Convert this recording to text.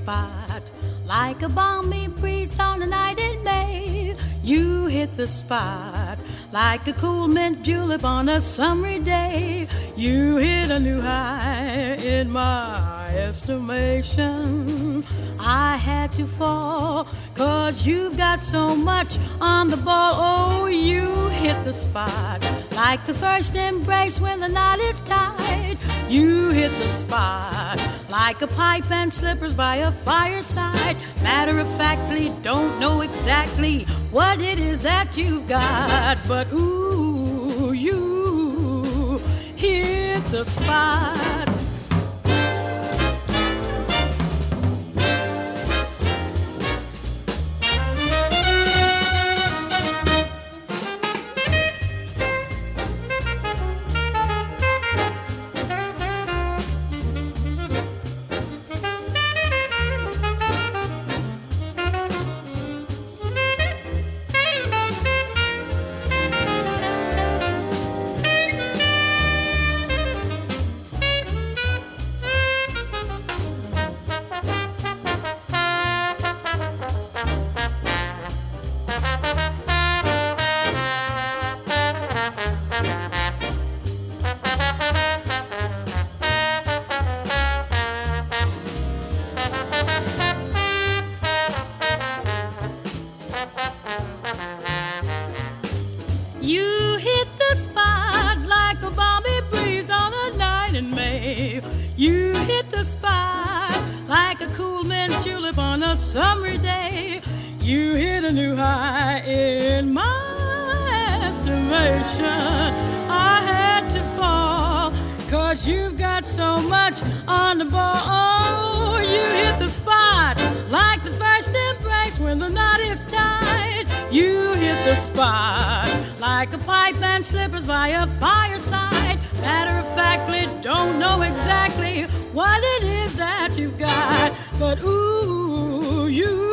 spot like a balmy breeze on a night in May. You hit the spot like a cool mint julep on a summery day. You hit a new high in my estimation. I had to fall 'cause you've got so much on the ball. Oh, you hit the spot like the first embrace when the knot is tied. You hit the spot like a pipe and slippers by a fireside. Matter of factly, don't know exactly what it is that you've got, but ooh, you hit the spot. You hit the spot like a balmy breeze on a night in May. You hit the spot like a cool mint julep on a summery day. You hit a new high in my estimation. I had to fall 'cause you've got so much on the ball. Oh, you hit the spot like the first embrace when the knot is tied. You hit the spot like a pipe and slippers by a fireside. Matter of factly, don't know exactly what it is that you've got, but ooh, you